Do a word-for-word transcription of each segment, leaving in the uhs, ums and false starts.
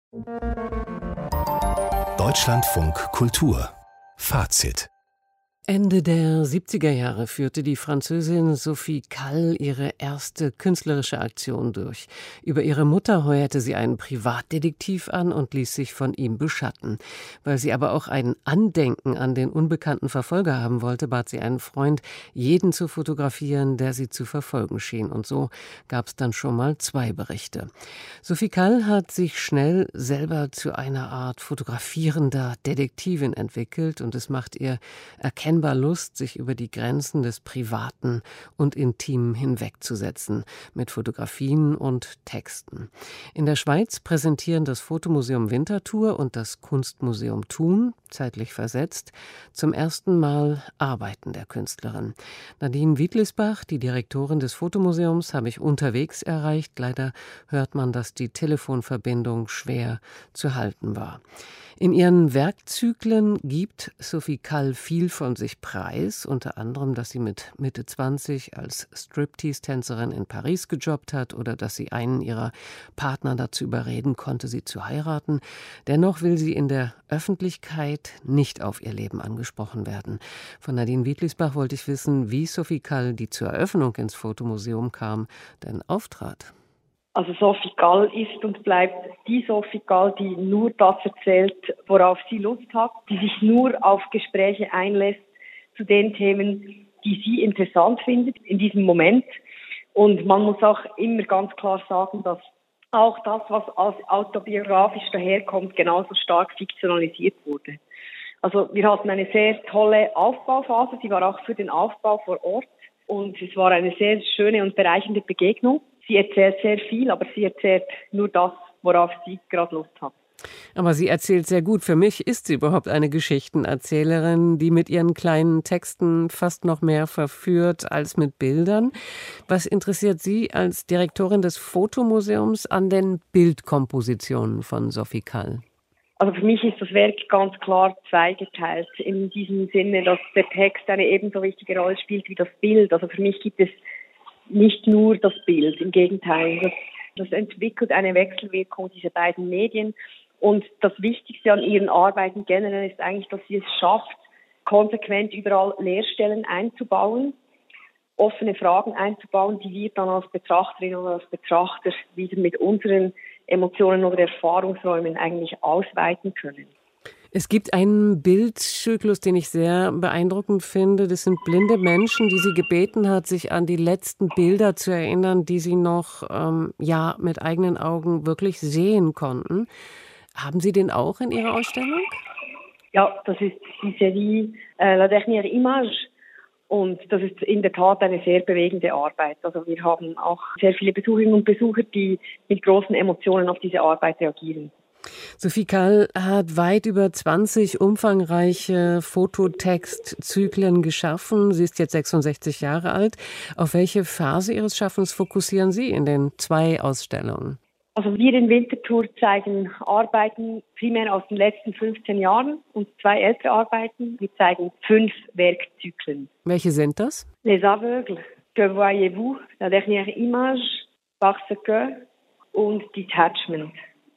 Deutschlandfunk Kultur Fazit. Ende der siebziger Jahre führte die Französin Sophie Calle ihre erste künstlerische Aktion durch. Über ihre Mutter heuerte sie einen Privatdetektiv an und ließ sich von ihm beschatten. Weil sie aber auch ein Andenken an den unbekannten Verfolger haben wollte, bat sie einen Freund, jeden zu fotografieren, der sie zu verfolgen schien. Und so gab es dann schon mal zwei Berichte. Sophie Calle hat sich schnell selber zu einer Art fotografierender Detektivin entwickelt und es macht ihr erkennbar Lust, sich über die Grenzen des Privaten und Intimen hinwegzusetzen, mit Fotografien und Texten. In der Schweiz präsentieren das Fotomuseum Winterthur und das Kunstmuseum Thun, zeitlich versetzt, zum ersten Mal Arbeiten der Künstlerin. Nadine Wiedlisbach, die Direktorin des Fotomuseums, habe ich unterwegs erreicht. Leider hört man, dass die Telefonverbindung schwer zu halten war. In ihren Werkzyklen gibt Sophie Calle viel von sich preis, unter anderem, dass sie mit Mitte zwanzig als Striptease-Tänzerin in Paris gejobbt hat oder dass sie einen ihrer Partner dazu überreden konnte, sie zu heiraten. Dennoch will sie in der Öffentlichkeit nicht auf ihr Leben angesprochen werden. Von Nadine Wiedlisbach wollte ich wissen, wie Sophie Calle, die zur Eröffnung ins Fotomuseum kam, denn auftrat. Also Sophie Calle ist und bleibt die Sophie Calle, die nur das erzählt, worauf sie Lust hat, die sich nur auf Gespräche einlässt zu den Themen, die sie interessant findet in diesem Moment. Und man muss auch immer ganz klar sagen, dass auch das, was als autobiografisch daherkommt, genauso stark fiktionalisiert wurde. Also wir hatten eine sehr tolle Aufbauphase, sie war auch für den Aufbau vor Ort und es war eine sehr schöne und bereichernde Begegnung. Sie erzählt sehr viel, aber sie erzählt nur das, worauf sie gerade Lust hat. Aber sie erzählt sehr gut. Für mich ist sie überhaupt eine Geschichtenerzählerin, die mit ihren kleinen Texten fast noch mehr verführt als mit Bildern. Was interessiert Sie als Direktorin des Fotomuseums an den Bildkompositionen von Sophie Calle? Also für mich ist das Werk ganz klar zweigeteilt, in diesem Sinne, dass der Text eine ebenso wichtige Rolle spielt wie das Bild. Also für mich gibt es nicht nur das Bild, im Gegenteil. Das, das entwickelt eine Wechselwirkung dieser beiden Medien. Und das Wichtigste an ihren Arbeiten generell ist eigentlich, dass sie es schafft, konsequent überall Leerstellen einzubauen, offene Fragen einzubauen, die wir dann als Betrachterin oder als Betrachter wieder mit unseren Emotionen oder Erfahrungsräumen eigentlich ausweiten können. Es gibt einen Bildzyklus, den ich sehr beeindruckend finde. Das sind blinde Menschen, die sie gebeten hat, sich an die letzten Bilder zu erinnern, die sie noch ähm, ja mit eigenen Augen wirklich sehen konnten. Haben Sie den auch in Ihrer Ausstellung? Ja, das ist die Serie äh, La Dernière Image. Und das ist in der Tat eine sehr bewegende Arbeit. Also wir haben auch sehr viele Besucherinnen und Besucher, die mit großen Emotionen auf diese Arbeit reagieren. Sophie Calle hat weit über zwanzig umfangreiche Fototextzyklen geschaffen. Sie ist jetzt sechsundsechzig Jahre alt. Auf welche Phase Ihres Schaffens fokussieren Sie in den zwei Ausstellungen? Also wir in Winterthur zeigen Arbeiten primär aus den letzten fünfzehn Jahren und zwei ältere Arbeiten. Wir zeigen fünf Werkzyklen. Welche sind das? Les Aveugles, Que voyez-vous, La Dernière Image, Parce que und Detachment.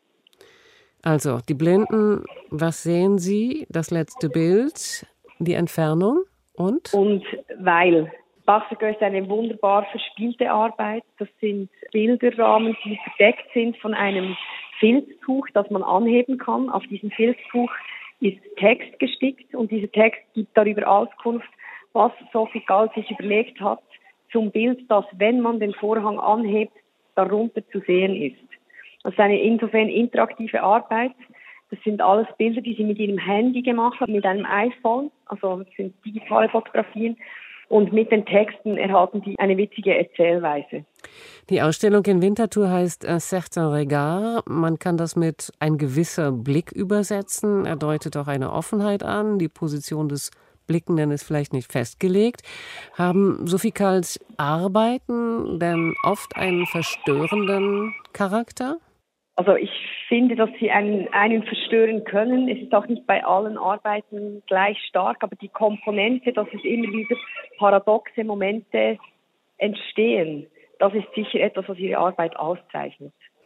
Also, die Blinden, was sehen Sie? Das letzte Bild, die Entfernung und? Und weil. Parce que ist eine wunderbar verspielte Arbeit. Das sind Bilderrahmen, die verdeckt sind von einem Filztuch, das man anheben kann. Auf diesem Filztuch ist Text gestickt und dieser Text gibt darüber Auskunft, was Sophie Calle sich überlegt hat zum Bild, das, wenn man den Vorhang anhebt, darunter zu sehen ist. Das ist eine insofern interaktive Arbeit. Das sind alles Bilder, die sie mit ihrem Handy gemacht hat, mit einem iPhone. Also das sind digitale Fotografien. Und mit den Texten erhalten die eine witzige Erzählweise. Die Ausstellung in Winterthur heißt Un certain regard. Man kann das mit ein gewisser Blick übersetzen. Er deutet auch eine Offenheit an. Die Position des Blickenden ist vielleicht nicht festgelegt. Haben Sophie Calles Arbeiten denn oft einen verstörenden Charakter? Also ich finde, dass sie einen, einen verstören können. Es ist auch nicht bei allen Arbeiten gleich stark, aber die Komponente, dass es immer wieder paradoxe Momente entstehen, das ist sicher etwas, was ihre Arbeit auszeichnet.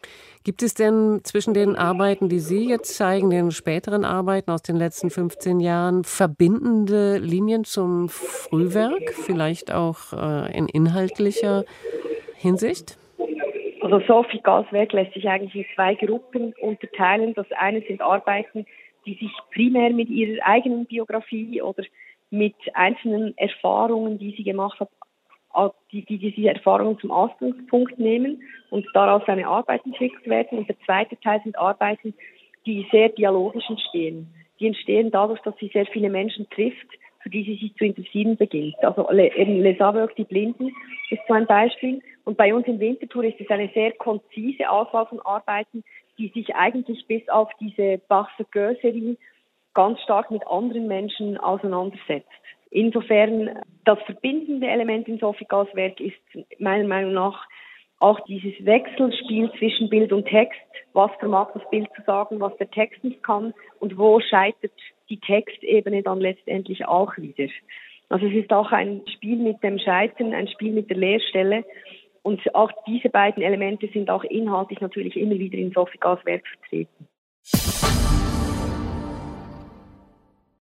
Gibt es denn zwischen den Arbeiten, die Sie jetzt zeigen, den späteren Arbeiten aus den letzten fünfzehn Jahren, verbindende Linien zum Frühwerk, vielleicht auch äh, in inhaltlicher Hinsicht? Also Sophie Kahls Werk lässt sich eigentlich in zwei Gruppen unterteilen. Das eine sind Arbeiten, die sich primär mit ihrer eigenen Biografie oder mit einzelnen Erfahrungen, die sie gemacht hat, die, die diese Erfahrungen zum Ausgangspunkt nehmen und daraus eine Arbeit entwickelt werden. Und der zweite Teil sind Arbeiten, die sehr dialogisch entstehen. Die entstehen dadurch, dass sie sehr viele Menschen trifft, für die sie sich zu interessieren beginnt. Also eben Les Aveugles, die Blinden, ist so ein Beispiel. Und bei uns in Winterthur ist es eine sehr konzise Auswahl von Arbeiten, die sich eigentlich bis auf diese Parce-que-Serie ganz stark mit anderen Menschen auseinandersetzt. Insofern, das verbindende Element in Sophie Kahls Werk ist meiner Meinung nach auch dieses Wechselspiel zwischen Bild und Text. Was vermag das Bild zu sagen, was der Text nicht kann und wo scheitert die Textebene dann letztendlich auch wieder. Also es ist auch ein Spiel mit dem Scheitern, ein Spiel mit der Leerstelle. Und auch diese beiden Elemente sind auch inhaltlich natürlich immer wieder in Sophie Kahls Werk vertreten.